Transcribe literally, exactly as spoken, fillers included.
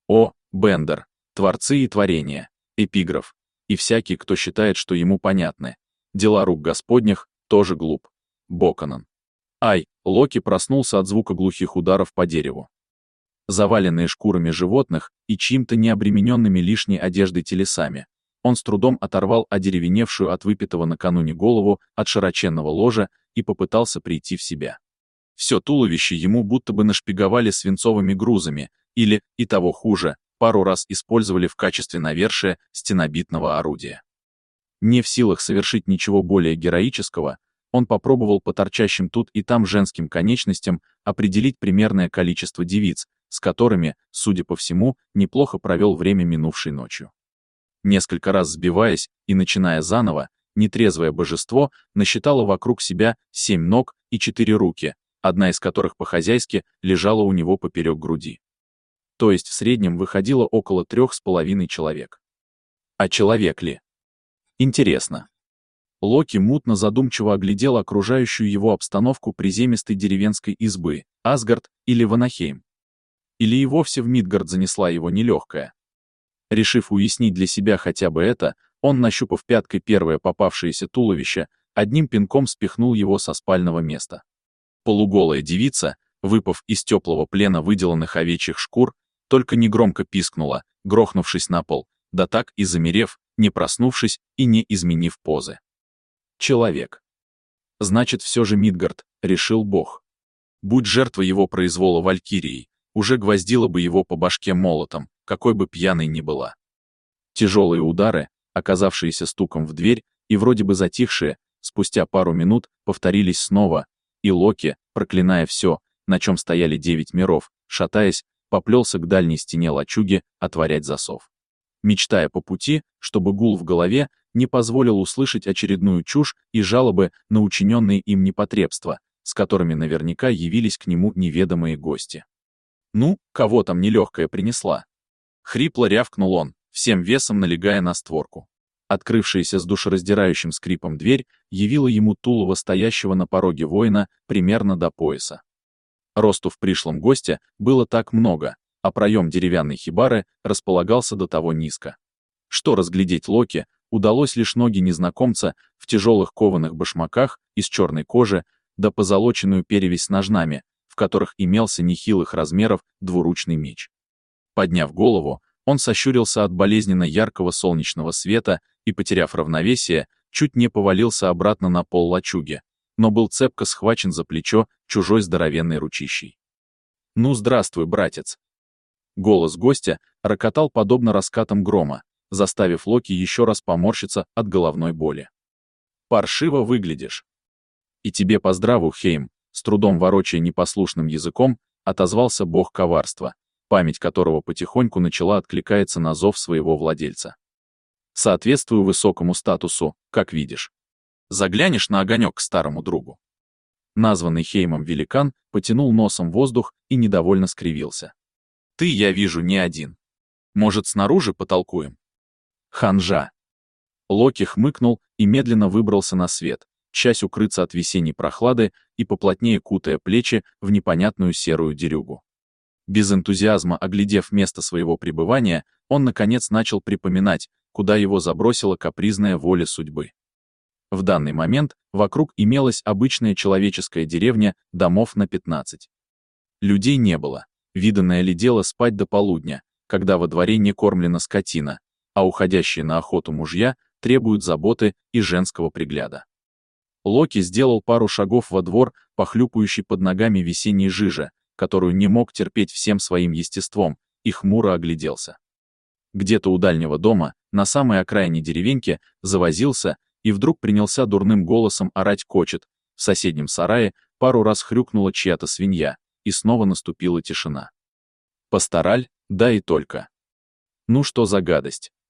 О. Бендер. Творцы и творения. Эпиграф. И всякий, кто считает, что ему понятны дела рук Господних, тоже глуп. Боконон. Ай, Локи проснулся от звука глухих ударов по дереву. Заваленные шкурами животных и чьим-то необремененными лишней одеждой телесами, он с трудом оторвал одеревеневшую от выпитого накануне голову от широченного ложа и попытался прийти в себя. Все туловище ему будто бы нашпиговали свинцовыми грузами, или, и того хуже, пару раз использовали в качестве навершия стенобитного орудия. Не в силах совершить ничего более героического, он попробовал по торчащим тут и там женским конечностям определить примерное количество девиц, с которыми, судя по всему, неплохо провел время минувшей ночью. Несколько раз сбиваясь и начиная заново, нетрезвое божество насчитало вокруг себя семь ног и четыре руки, одна из которых по-хозяйски лежала у него поперек груди. То есть в среднем выходило около трех с половиной человек. А человек ли? Интересно. Локи мутно задумчиво оглядел окружающую его обстановку приземистой деревенской избы, Асгард или Ванахейм. Или и вовсе в Мидгард занесла его нелегкая. Решив уяснить для себя хотя бы это, он, нащупав пяткой первое попавшееся туловище, одним пинком спихнул его со спального места. Полуголая девица, выпав из теплого плена выделанных овечьих шкур, только негромко пискнула, грохнувшись на пол, да так и замерев, не проснувшись и не изменив позы. Человек. Значит, все же Мидгард, решил бог. Будь жертва его произвола валькирией, уже гвоздила бы его по башке молотом, какой бы пьяной ни была. Тяжелые удары, оказавшиеся стуком в дверь и вроде бы затихшие, спустя пару минут повторились снова, и Локи, проклиная все, на чем стояли девять миров, шатаясь, поплелся к дальней стене лачуги отворять засов. Мечтая по пути, чтобы гул в голове не позволил услышать очередную чушь и жалобы на учиненные им непотребства, с которыми наверняка явились к нему неведомые гости. Ну, кого там нелегкая принесла? Хрипло рявкнул он, всем весом налегая на створку. Открывшаяся с душераздирающим скрипом дверь явила ему тулово стоящего на пороге воина примерно до пояса. Росту в пришлом госте было так много, а проем деревянной хибары располагался до того низко, что разглядеть Локи удалось лишь ноги незнакомца в тяжелых кованых башмаках из черной кожи да позолоченную перевязь с ножнами, в которых имелся нехилых размеров двуручный меч. Подняв голову, он сощурился от болезненно яркого солнечного света и, потеряв равновесие, чуть не повалился обратно на пол лачуги, но был цепко схвачен за плечо чужой здоровенной ручищей. «Ну, здравствуй, братец!» Голос гостя рокотал подобно раскатам грома, заставив Локи еще раз поморщиться от головной боли. «Паршиво выглядишь!» «И тебе поздраву, Хейм!» С трудом ворочая непослушным языком, отозвался бог коварства, память которого потихоньку начала откликаться на зов своего владельца. «Соответствую высокому статусу, как видишь. Заглянешь на огонек к старому другу». Названный Хеймом великан потянул носом воздух и недовольно скривился. «Ты, я вижу, не один. Может, снаружи потолкуем?» «Ханжа!» Локи хмыкнул и медленно выбрался на свет, часть укрыться от весенней прохлады и поплотнее кутая плечи в непонятную серую дерюгу. Без энтузиазма оглядев место своего пребывания, он наконец начал припоминать, куда его забросила капризная воля судьбы. В данный момент вокруг имелась обычная человеческая деревня домов на пятнадцать. Людей не было, виданное ли дело спать до полудня, когда во дворе не кормлена скотина, а уходящие на охоту мужья требуют заботы и женского пригляда. Локи сделал пару шагов во двор, похлюпающий под ногами весенней жижи, которую не мог терпеть всем своим естеством, и хмуро огляделся. Где-то у дальнего дома, на самой окраине деревеньки, завозился и вдруг принялся дурным голосом орать кочет. В соседнем сарае пару раз хрюкнула чья-то свинья, и снова наступила тишина. Пастораль, да и только. Ну что за гадость?